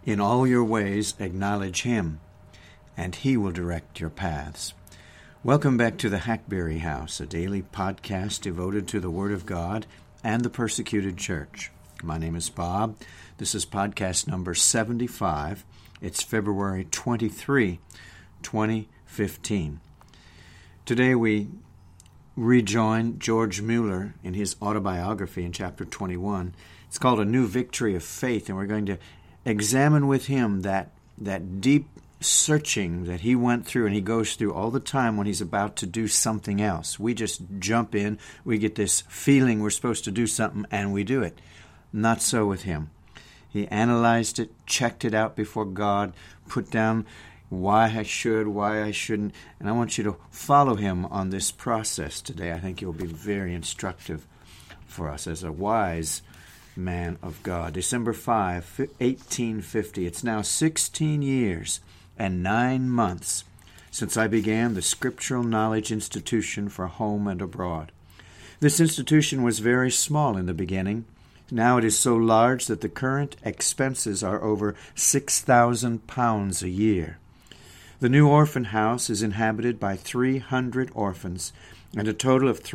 In all your ways acknowledge Him, and He will direct your paths. Welcome back to the Hackberry House, a daily podcast devoted to the Word of God and the persecuted church. My name is Bob. This is podcast number 75. It's February 23, 2015. Today we rejoin George Mueller in his autobiography in chapter 21. It's called A New Victory of Faith, and we're going to examine with him that deep searching that he went through and he goes through all the time when he's about to do something else. We just jump in, we get this feeling we're supposed to do something, and we do it. Not so with him. He analyzed it, checked it out before God, put down why I should, why I shouldn't, and I want you to follow him on this process today. I think it will be very instructive for us as a wise man of God. December 5, 1850. It's now 16 years and 9 months since I began the Scriptural Knowledge Institution for Home and Abroad. This institution was very small in the beginning. Now it is so large that the current expenses are over £6,000 a year. The new orphan house is inhabited by 300 orphans, and a total of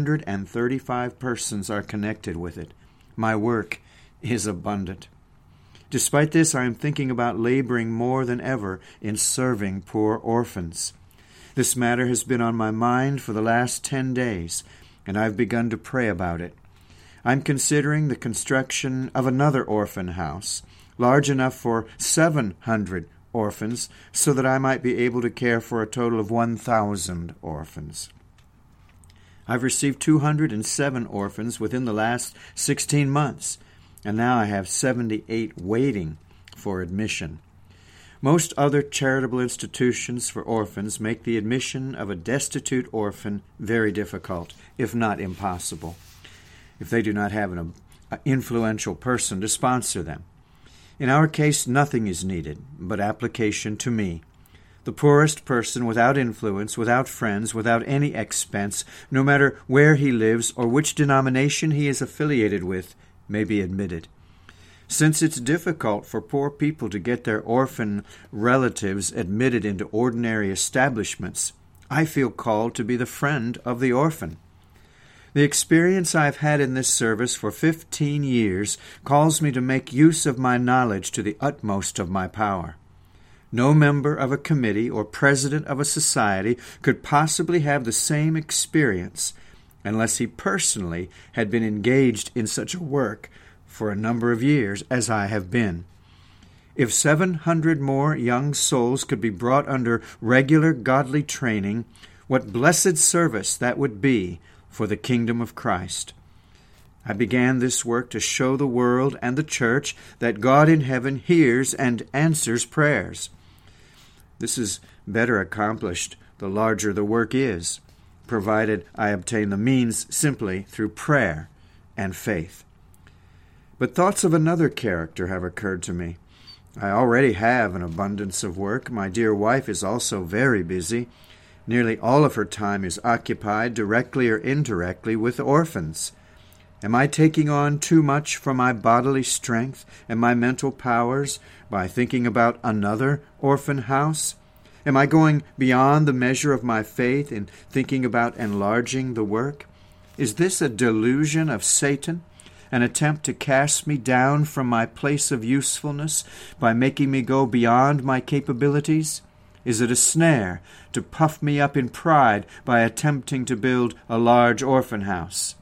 335 persons are connected with it. My work is abundant. Despite this, I am thinking about laboring more than ever in serving poor orphans. This matter has been on my mind for the last 10 days, and I've begun to pray about it. I'm considering the construction of another orphan house, large enough for 700 orphans, so that I might be able to care for a total of 1,000 orphans. I've received 207 orphans within the last 16 months, and now I have 78 waiting for admission. Most other charitable institutions for orphans make the admission of a destitute orphan very difficult, if not impossible, if they do not have an influential person to sponsor them. In our case, nothing is needed but application to me. The poorest person without influence, without friends, without any expense, no matter where he lives or which denomination he is affiliated with, may be admitted. Since it's difficult for poor people to get their orphan relatives admitted into ordinary establishments, I feel called to be the friend of the orphan. The experience I've had in this service for 15 years calls me to make use of my knowledge to the utmost of my power. No member of a committee or president of a society could possibly have the same experience unless he personally had been engaged in such a work for a number of years as I have been. If 700 more young souls could be brought under regular godly training, what blessed service that would be for the kingdom of Christ. I began this work to show the world and the church that God in heaven hears and answers prayers. This is better accomplished the larger the work is, provided I obtain the means simply through prayer and faith. But thoughts of another character have occurred to me. I already have an abundance of work. My dear wife is also very busy. Nearly all of her time is occupied, directly or indirectly, with orphans. Am I taking on too much for my bodily strength and my mental powers by thinking about another orphan house? Am I going beyond the measure of my faith in thinking about enlarging the work? Is this a delusion of Satan, an attempt to cast me down from my place of usefulness by making me go beyond my capabilities? Is it a snare to puff me up in pride by attempting to build a large orphan house?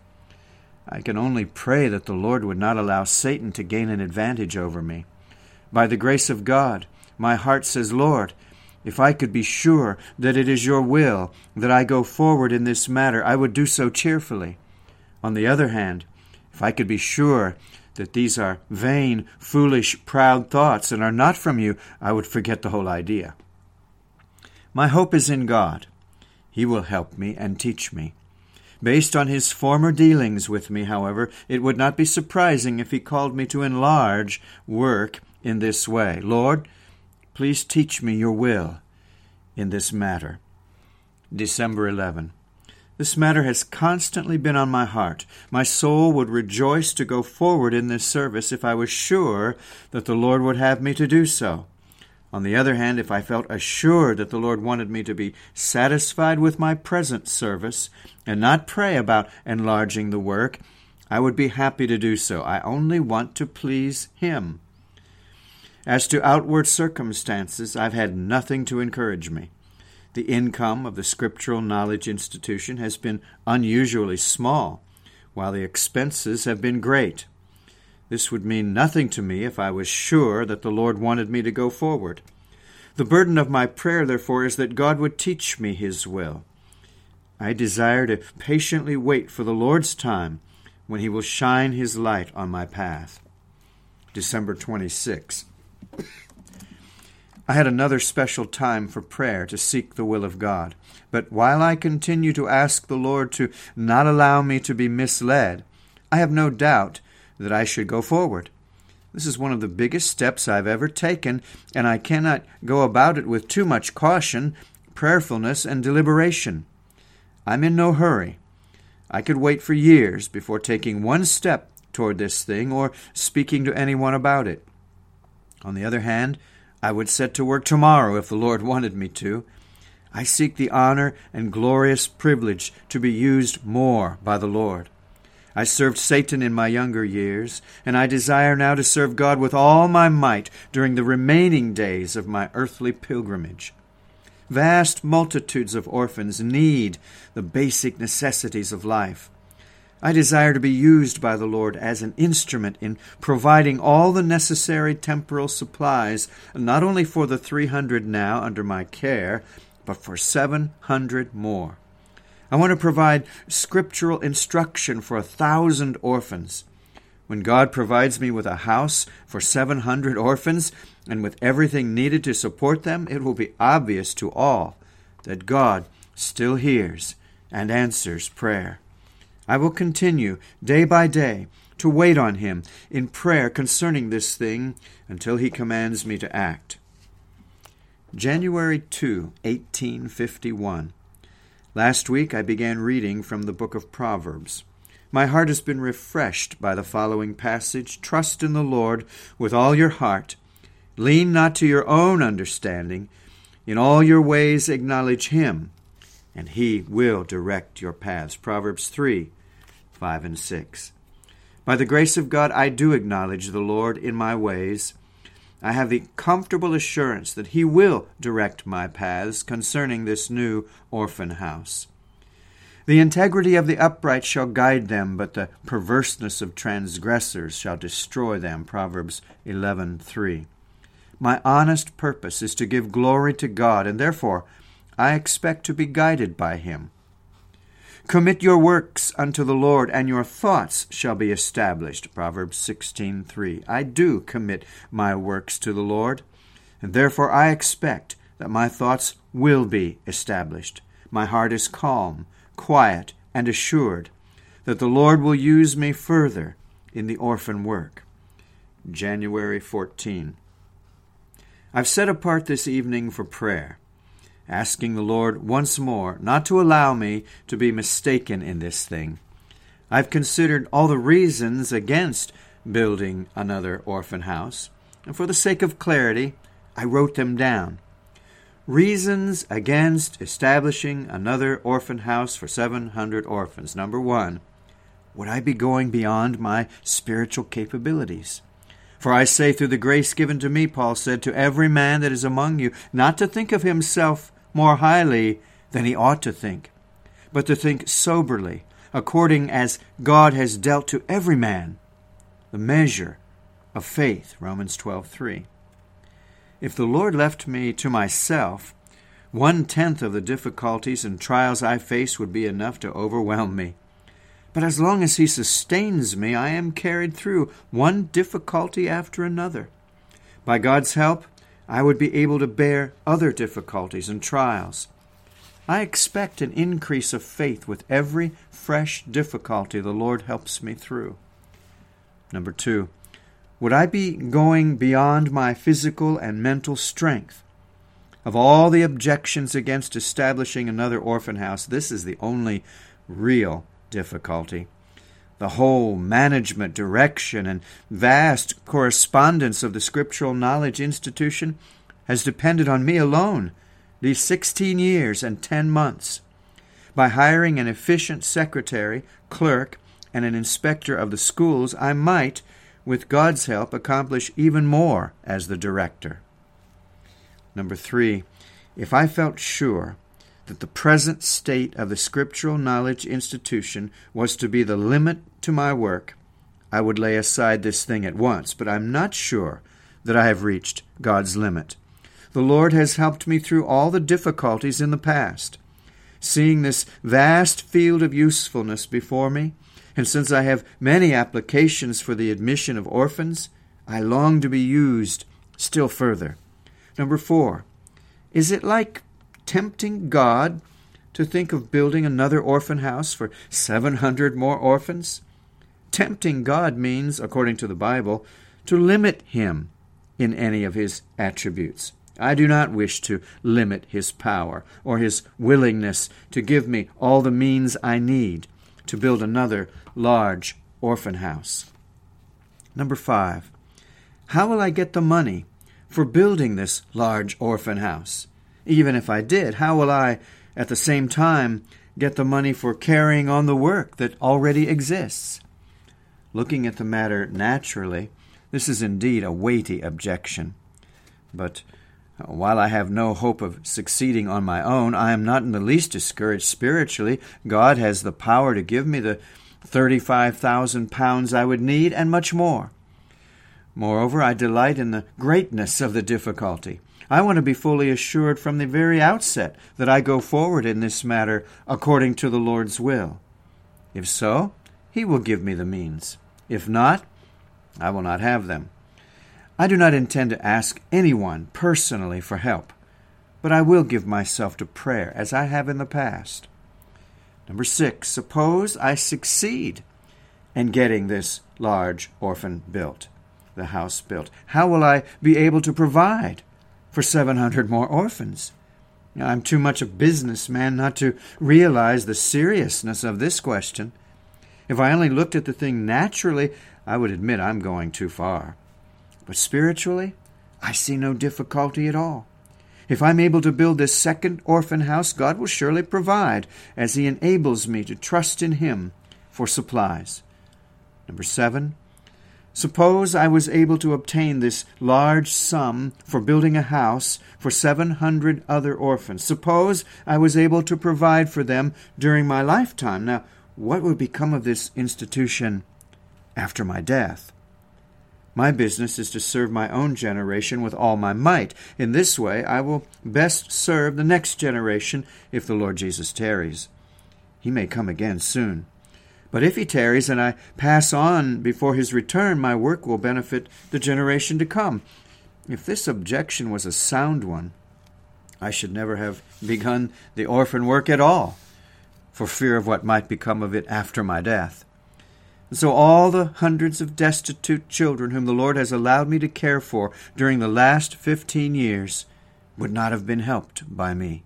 I can only pray that the Lord would not allow Satan to gain an advantage over me. By the grace of God, my heart says, Lord, if I could be sure that it is your will that I go forward in this matter, I would do so cheerfully. On the other hand, if I could be sure that these are vain, foolish, proud thoughts and are not from you, I would forget the whole idea. My hope is in God. He will help me and teach me. Based on his former dealings with me, however, it would not be surprising if he called me to enlarge work in this way. Lord, please teach me your will in this matter. December 11. This matter has constantly been on my heart. My soul would rejoice to go forward in this service if I was sure that the Lord would have me to do so. On the other hand, if I felt assured that the Lord wanted me to be satisfied with my present service and not pray about enlarging the work, I would be happy to do so. I only want to please Him. As to outward circumstances, I've had nothing to encourage me. The income of the Scriptural Knowledge Institution has been unusually small, while the expenses have been great. This would mean nothing to me if I was sure that the Lord wanted me to go forward. The burden of my prayer, therefore, is that God would teach me His will. I desire to patiently wait for the Lord's time when He will shine His light on my path. December 26. I had another special time for prayer to seek the will of God. But while I continue to ask the Lord to not allow me to be misled, I have no doubt that I should go forward. This is one of the biggest steps I've ever taken, and I cannot go about it with too much caution, prayerfulness, and deliberation. I'm in no hurry. I could wait for years before taking one step toward this thing or speaking to anyone about it. On the other hand, I would set to work tomorrow if the Lord wanted me to. I seek the honor and glorious privilege to be used more by the Lord. I served Satan in my younger years, and I desire now to serve God with all my might during the remaining days of my earthly pilgrimage. Vast multitudes of orphans need the basic necessities of life. I desire to be used by the Lord as an instrument in providing all the necessary temporal supplies, not only for the 300 now under my care, but for 700 more. I want to provide scriptural instruction for 1,000 orphans. When God provides me with a house for 700 orphans and with everything needed to support them, it will be obvious to all that God still hears and answers prayer. I will continue day by day to wait on Him in prayer concerning this thing until He commands me to act. January 2, 1851. Last week I began reading from the book of Proverbs. My heart has been refreshed by the following passage. Trust in the Lord with all your heart. Lean not to your own understanding. In all your ways acknowledge Him, and He will direct your paths. Proverbs 3, 5 and 6. By the grace of God, I do acknowledge the Lord in my ways. I have the comfortable assurance that He will direct my paths concerning this new orphan house. The integrity of the upright shall guide them, but the perverseness of transgressors shall destroy them. Proverbs 11:3. My honest purpose is to give glory to God, and therefore I expect to be guided by Him. Commit your works unto the Lord, and your thoughts shall be established. Proverbs 16:3. I do commit my works to the Lord, and therefore I expect that my thoughts will be established. My heart is calm, quiet, and assured that the Lord will use me further in the orphan work. January 14. I've set apart this evening for prayer, asking the Lord once more not to allow me to be mistaken in this thing. I've considered all the reasons against building another orphan house, and for the sake of clarity, I wrote them down. Reasons against establishing another orphan house for 700 orphans. Number 1, would I be going beyond my spiritual capabilities? For I say, through the grace given to me, Paul said, to every man that is among you, not to think of himself more highly than he ought to think, but to think soberly, according as God has dealt to every man the measure of faith. Romans 12:3. If the Lord left me to myself, 1/10 of the difficulties and trials I face would be enough to overwhelm me. But as long as He sustains me, I am carried through one difficulty after another. By God's help, I would be able to bear other difficulties and trials. I expect an increase of faith with every fresh difficulty the Lord helps me through. Number 2, would I be going beyond my physical and mental strength? Of all the objections against establishing another orphan house, this is the only real difficulty. The whole management, direction, and vast correspondence of the Scriptural Knowledge Institution has depended on me alone these 16 years and 10 months. By hiring an efficient secretary, clerk, and an inspector of the schools, I might, with God's help, accomplish even more as the director. Number 3, if I felt sure that the present state of the Scriptural Knowledge Institution was to be the limit to my work, I would lay aside this thing at once, but I'm not sure that I have reached God's limit. The Lord has helped me through all the difficulties in the past. Seeing this vast field of usefulness before me, and since I have many applications for the admission of orphans, I long to be used still further. Number 4, is it like tempting God to think of building another orphan house for 700 more orphans? Tempting God means, according to the Bible, to limit him in any of his attributes. I do not wish to limit his power or his willingness to give me all the means I need to build another large orphan house. Number 5, how will I get the money for building this large orphan house? Even if I did, how will I, at the same time, get the money for carrying on the work that already exists? Looking at the matter naturally, this is indeed a weighty objection. But while I have no hope of succeeding on my own, I am not in the least discouraged spiritually. God has the power to give me the 35,000 pounds I would need, and much more. Moreover, I delight in the greatness of the difficulty. I want to be fully assured from the very outset that I go forward in this matter according to the Lord's will. If so, he will give me the means. If not, I will not have them. I do not intend to ask anyone personally for help, but I will give myself to prayer as I have in the past. Number 6, suppose I succeed in getting this large orphan built, the house built. How will I be able to provide for 700 more orphans? Now, I'm too much a businessman not to realize the seriousness of this question. If I only looked at the thing naturally, I would admit I'm going too far. But spiritually, I see no difficulty at all. If I'm able to build this second orphan house, God will surely provide as he enables me to trust in him for supplies. Number 7, suppose I was able to obtain this large sum for building a house for 700 other orphans. Suppose I was able to provide for them during my lifetime. Now, what would become of this institution after my death? My business is to serve my own generation with all my might. In this way, I will best serve the next generation if the Lord Jesus tarries. He may come again soon. But if he tarries and I pass on before his return, my work will benefit the generation to come. If this objection was a sound one, I should never have begun the orphan work at all, for fear of what might become of it after my death. And so all the hundreds of destitute children whom the Lord has allowed me to care for during the last 15 years would not have been helped by me.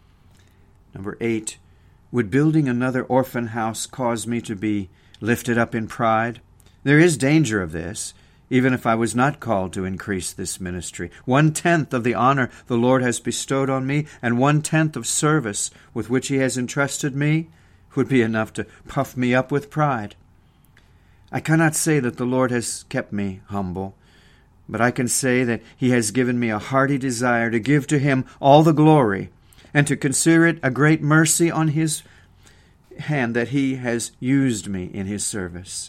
Number 8, would building another orphan house cause me to be lifted up in pride? There is danger of this, even if I was not called to increase this ministry. 1/10 of the honor the Lord has bestowed on me, and 1/10 of service with which he has entrusted me, would be enough to puff me up with pride. I cannot say that the Lord has kept me humble, but I can say that he has given me a hearty desire to give to him all the glory, and to consider it a great mercy on his hand that he has used me in his service.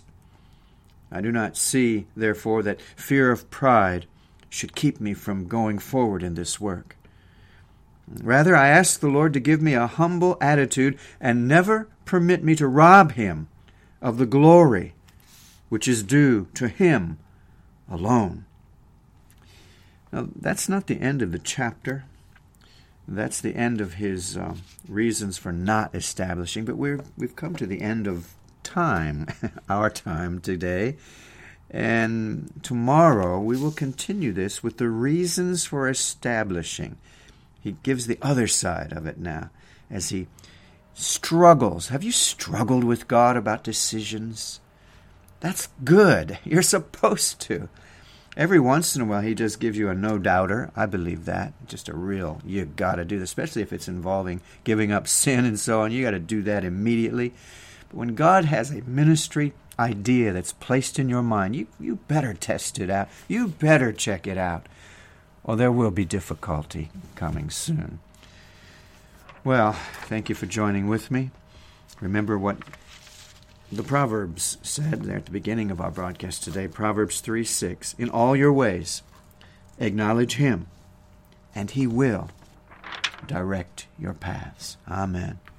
I do not see, therefore, that fear of pride should keep me from going forward in this work. Rather, I ask the Lord to give me a humble attitude and never permit me to rob him of the glory which is due to him alone. Now, that's not the end of the chapter. That's the end of his reasons for not establishing, but we've come to the end of time, our time today, and tomorrow we will continue this with the reasons for establishing. he gives the other side of it now as he struggles. Have you struggled with God about decisions? That's good. You're supposed to. Every once in a while, he just gives you a no-doubter. I believe that. Just a real, you got to do this, especially if it's involving giving up sin and so on. You got to do that immediately. But when God has a ministry idea that's placed in your mind, you better test it out. You better check it out, or there will be difficulty coming soon. Well, thank you for joining with me. Remember what the Proverbs said there at the beginning of our broadcast today, Proverbs 3:6. In all your ways, acknowledge him, and he will direct your paths. Amen.